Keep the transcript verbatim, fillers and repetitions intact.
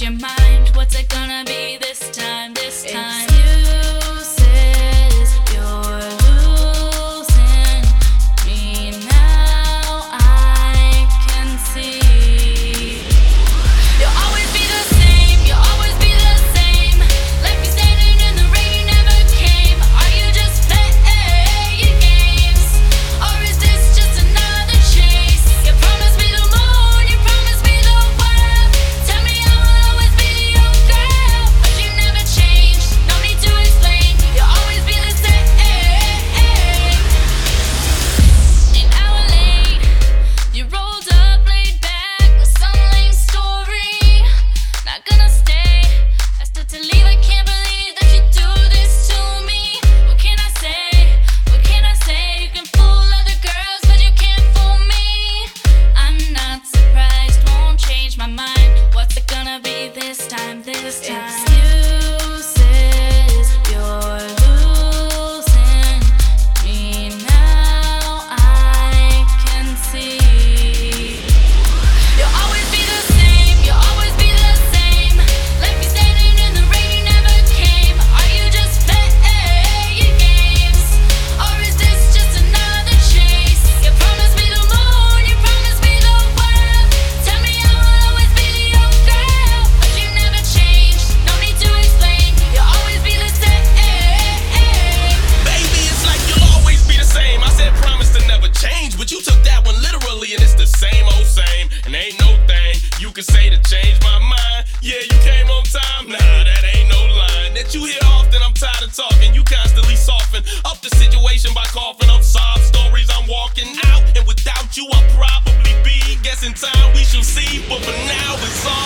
your mind. What's it gonna be this time, this time? Excuses, you're losing me now, I can see. You'll always be the same, you'll always be the same. Left me standing in the rain, you never came. Are you just playing games? Or is this just another chase? You promised me the moon, you promised me the world. Tell me I will always be your girl, but you never changed. No need to explain, you'll always be the same. An hour late, you rolled up, laid back with some lame story. Not gonna stay, I stood to leave. I can't believe that you do this to me. What can I say? What can I say? You can fool other girls, but you can't fool me. I'm not surprised, won't change my mind. What's it gonna be this time, this time? Excuses, you're losing me now, I can see. You'll always be the same, you'll always be the same. Left me standing in the rain, you never came. Are you just playing games? Or is this just another chase? You promised me the moon, you promised me the world. Tell me I will always be your girl, but you never changed. No need to explain, you'll always be the same. Baby, it's like you'll always be the same. I said promise to never change, but you took that one literally, and it's the same old same. And ain't no thing you can say to change my mind. Yeah, you came on time, nah, that ain't no line that you hear often. I'm tired of talking, you constantly soften up the situation by coughing up sob stories. I'm walking out, and without you I'll probably be. Guess in time we shall see, but for now it's all